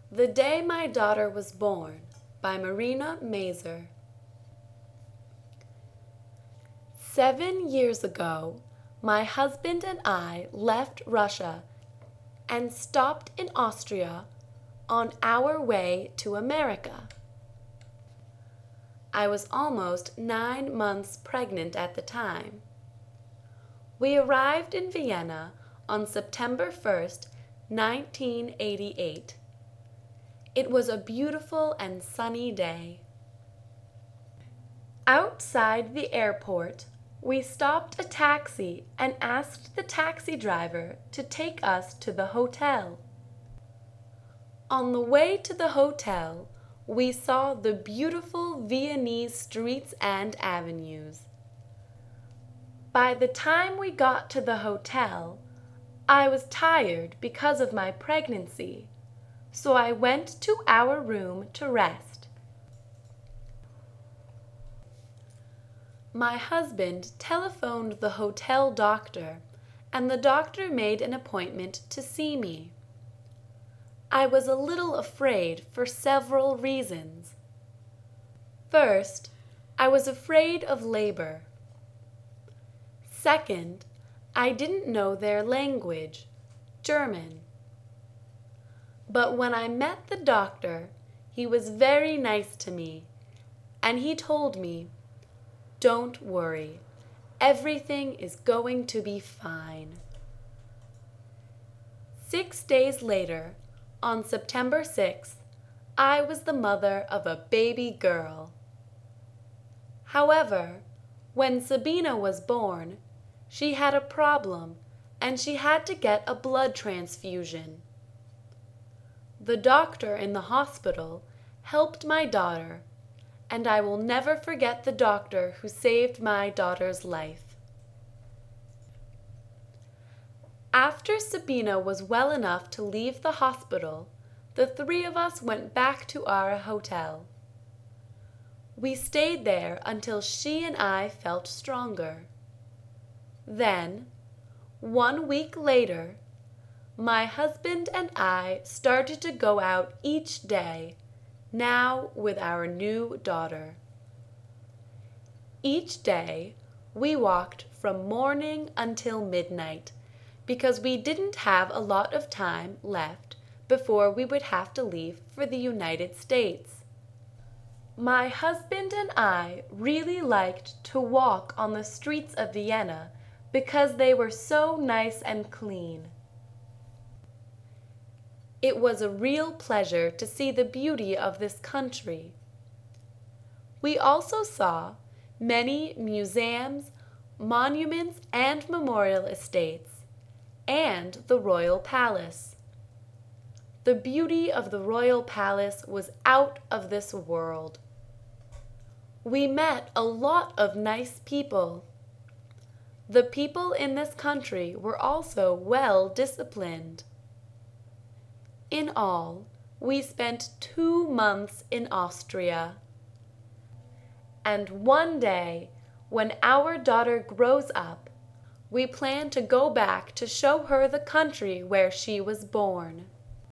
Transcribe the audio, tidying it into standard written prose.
The Day My Daughter Was Born by Marina Mazer. 7 years ago, my husband and I left Russia and stopped in Austria on our way to America. I was almost 9 months pregnant at the time. We arrived in Vienna on September 1st, 1988. It was a beautiful and sunny day. Outside the airport, we stopped a taxi and asked the taxi driver to take us to the hotel. On the way to the hotel, we saw the beautiful Viennese streets and avenues. By the time we got to the hotel, I was tired because of my pregnancy, so I went to our room to rest. My husband telephoned the hotel doctor, and the doctor made an appointment to see me. I was a little afraid for several reasons. First, I was afraid of labor. Second, I didn't know their language, German. But when I met the doctor, he was very nice to me, and he told me, "Don't worry, everything is going to be fine." 6 days later, on September 6th, I was the mother of a baby girl. However, when Sabina was born, she had a problem and she had to get a blood transfusion. The doctor in the hospital helped my daughter, and I will never forget the doctor who saved my daughter's life. After Sabina was well enough to leave the hospital, the 3 of us went back to our hotel. We stayed there until she and I felt stronger. Then, 1 week later, my husband and I started to go out each day, now with our new daughter. Each day, we walked from morning until midnight, because we didn't have a lot of time left before we would have to leave for the United States. My husband and I really liked to walk on the streets of Vienna because they were so nice and clean. It was a real pleasure to see the beauty of this country. We also saw many museums, monuments, and memorial estates, and the Royal Palace. The beauty of the Royal Palace was out of this world. We met a lot of nice people. The people in this country were also well disciplined. In all, we spent 2 months in Austria. And one day, when our daughter grows up, we plan to go back to show her the country where she was born.